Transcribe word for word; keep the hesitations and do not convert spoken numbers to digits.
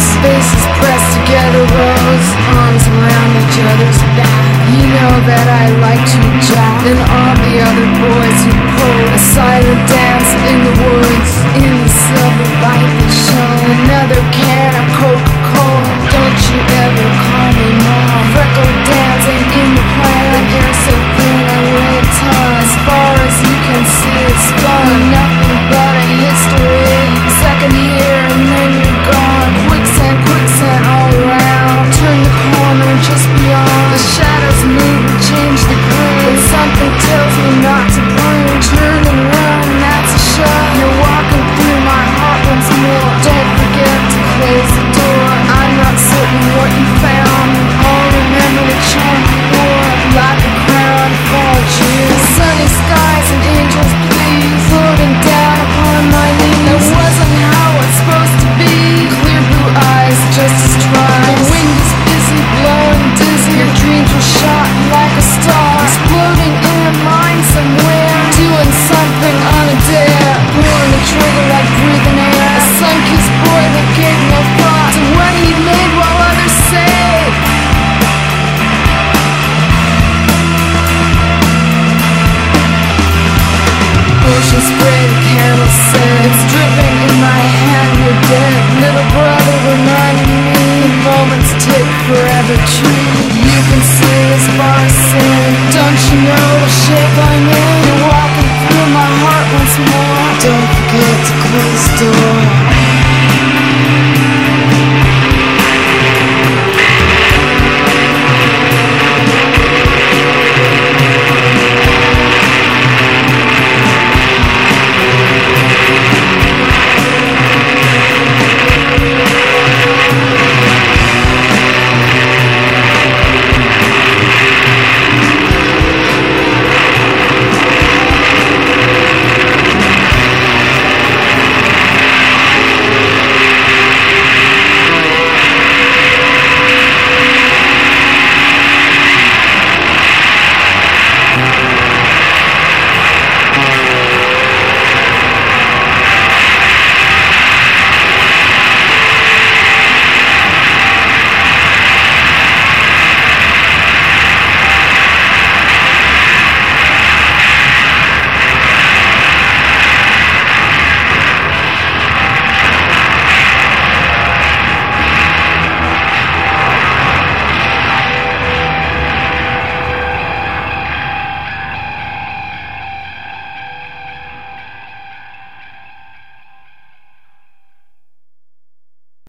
faces pressed together, rose, arms around each other's back. You know that I like to jack. And all the other boys who pulled a silent dance in the woods, in the silver light that shone. Another can of Coca-Cola, don't you ever call me mom. Freckle dancing in the plan, hair so thin I weigh a ton. As far as you can see it's fun, nothing but a history. Second year and then you're gone. Quicksand, quicksand all around. Turn the corner just beyond. The shadows move and change the green, but something tells me not to blame. Turn and run, that's a shot. You're walking through my heart once more. Don't forget to close the door. I'm not certain what you found. I'll remember the charm you wore, like a crown for June. Sunny skies and angels please, floating down upon my knees. That wasn't how it's supposed to be. Clear blue eyes, just as dry. The wind is busy, blowing dizzy. Your dreams were shot like a star, exploding in a mind somewhere, doing something on a dare. Pulling the trigger like breathing air. A sun-kissed boy that gave no thought to what he made while others say. Ocean spray, the candle said, it's dripping in my hand, you're dead. Little brother reminding me, the moments take forever too. You can see as far as sin, don't you know the shape I'm in? You're walking through my heart once more. Don't forget to close the door.